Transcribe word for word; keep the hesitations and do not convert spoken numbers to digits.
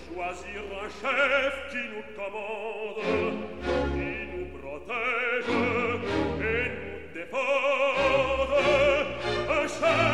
choisir un chef qui nous commande, qui nous protège et nous défende, un chef